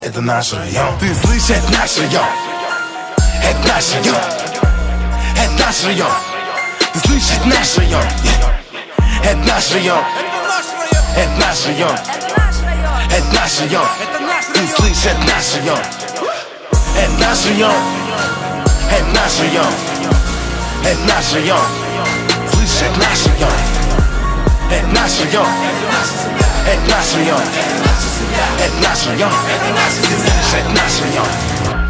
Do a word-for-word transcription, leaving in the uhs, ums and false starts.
Это наш район. Ты слышишь, это наш район. Это наш район. Это наш район. Ты слышишь, это наш район. Это наш район. Это наш район. Это наш район. Ты слышишь, это наш район. Это наш район. Это наш район. Это наш район. Слышишь, это наш район. Это наш район. Это наш район. Это наш район. Ты слышишь, это наш район.